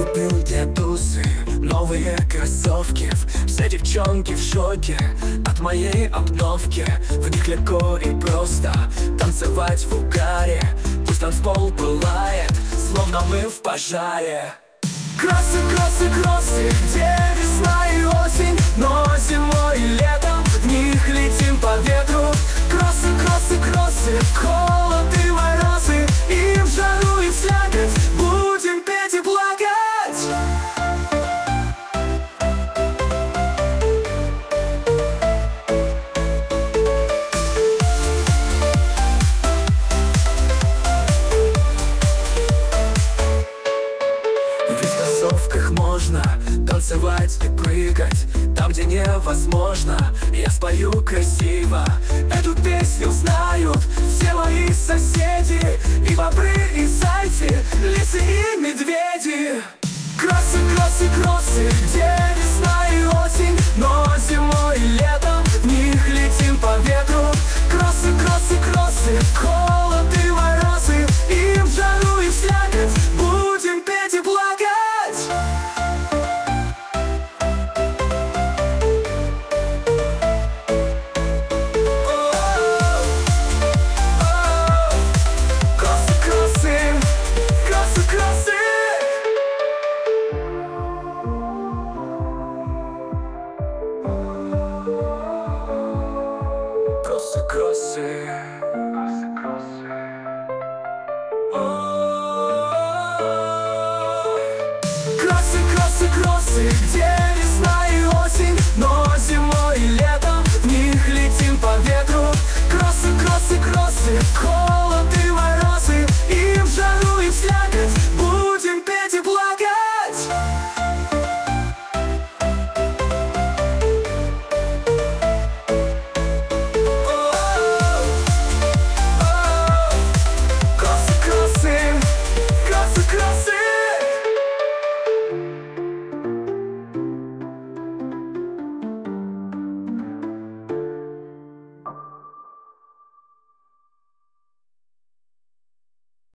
купил для тусы новые кроссовки. Все девчонки в шоке от моей обновки. В них легко и просто танцевать в угаре. Пусть танцпол пылает, словно мы в пожаре. Кроссы, кроссы, кроссы, где весна и осень, но зимой и летом в них летим по ветру. Кроссы, кроссы, кроссы, холод и морозы, и в жару, и в слякоть будем петь и плакать. В кроссовках можно танцевать и прыгать там, где невозможно. Я спою красиво, эту песню знают все мои соседи. И бобры, и зайцы, лисы и медведи. Кроссы, кроссы, кроссы, где весна и осень, но зимой и летом в них летим по ветру. Кроссы, кроссы, кроссы, холод и морозы, и в жару, и в слякоть будем петь и плакать. Кроссы, кроссы.